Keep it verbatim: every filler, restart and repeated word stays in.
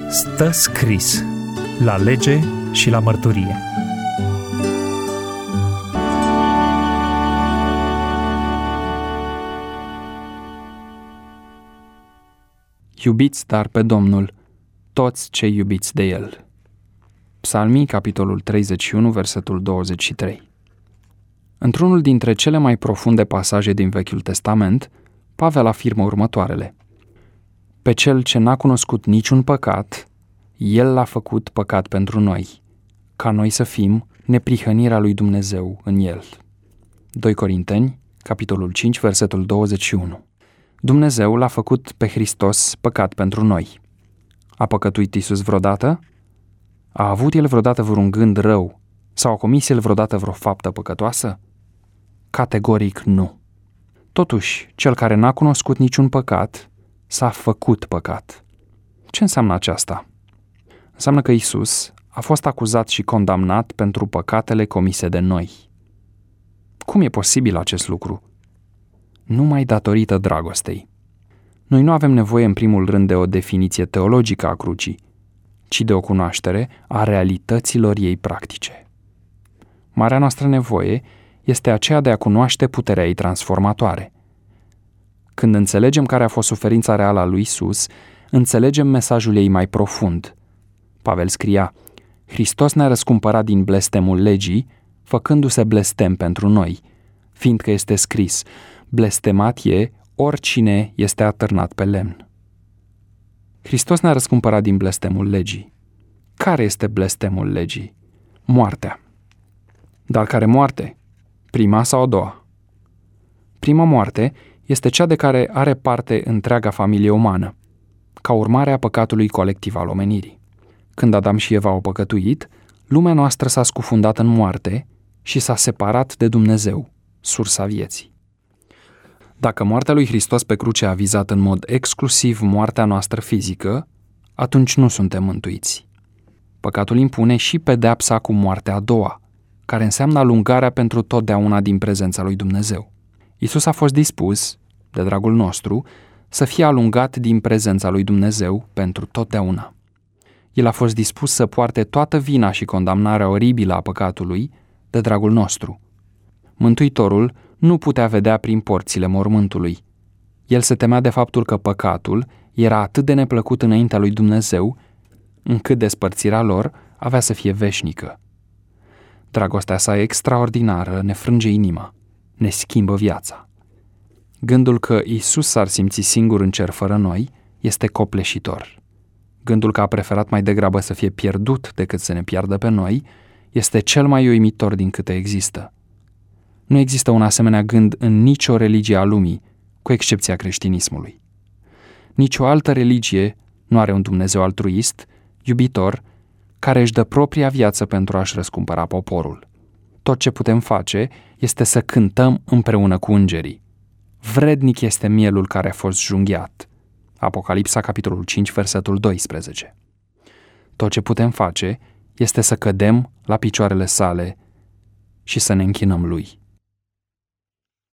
Stă scris la lege și la mărturie. Iubiți dar pe Domnul, toți cei iubiți de El. Psalmii, capitolul treizeci și unu, versetul douăzeci și trei. Într-unul dintre cele mai profunde pasaje din Vechiul Testament, Pavel afirmă următoarele: Pe cel ce n-a cunoscut niciun păcat, El l-a făcut păcat pentru noi, ca noi să fim neprihănirea lui Dumnezeu în El. doi Corinteni, capitolul cinci, versetul douăzeci și unu. Dumnezeu l-a făcut pe Hristos păcat pentru noi. A păcătuit Iisus vreodată? A avut El vreodată vreun gând rău sau a comis El vreodată vreo faptă păcătoasă? Categoric nu. Totuși, cel care n-a cunoscut niciun păcat s-a făcut păcat. Ce înseamnă aceasta? Înseamnă că Iisus a fost acuzat și condamnat pentru păcatele comise de noi. Cum e posibil acest lucru? Numai datorită dragostei. Noi nu avem nevoie în primul rând de o definiție teologică a crucii, ci de o cunoaștere a realităților ei practice. Marea noastră nevoie este aceea de a cunoaște puterea ei transformatoare. Când înțelegem care a fost suferința reală a lui Iisus, înțelegem mesajul ei mai profund. Pavel scria: Hristos ne-a răscumpărat din blestemul legii, făcându-se blestem pentru noi, fiindcă este scris: blestemat e oricine este atârnat pe lemn. Hristos ne-a răscumpărat din blestemul legii. Care este blestemul legii? Moartea. Dar care moarte? Prima sau a doua? Prima moarte este cea de care are parte întreaga familie umană, ca urmare a păcatului colectiv al omenirii. Când Adam și Eva au păcătuit, lumea noastră s-a scufundat în moarte și s-a separat de Dumnezeu, sursa vieții. Dacă moartea lui Hristos pe cruce a vizat în mod exclusiv moartea noastră fizică, atunci nu suntem mântuiți. Păcatul impune și pedeapsa cu moartea a doua, care înseamnă alungarea pentru totdeauna din prezența lui Dumnezeu. Iisus a fost dispus, de dragul nostru, să fie alungat din prezența lui Dumnezeu pentru totdeauna. El a fost dispus să poarte toată vina și condamnarea oribilă a păcatului de dragul nostru. Mântuitorul nu putea vedea prin porțile mormântului. El se temea de faptul că păcatul era atât de neplăcut înaintea lui Dumnezeu, încât despărțirea lor avea să fie veșnică. Dragostea sa extraordinară ne frânge inima, ne schimbă viața. Gândul că Iisus s-ar simți singur în cer fără noi este copleșitor. Gândul că a preferat mai degrabă să fie pierdut decât să ne piardă pe noi este cel mai uimitor din câte există. Nu există un asemenea gând în nicio religie a lumii, cu excepția creștinismului. Nici o altă religie nu are un Dumnezeu altruist, iubitor, care își dă propria viață pentru a-și răscumpăra poporul. Tot ce putem face este să cântăm împreună cu îngerii. Vrednic este mielul care a fost junghiat. Apocalipsa, capitolul cinci, versetul doisprezece. Tot ce putem face este să cădem la picioarele sale și să ne închinăm lui.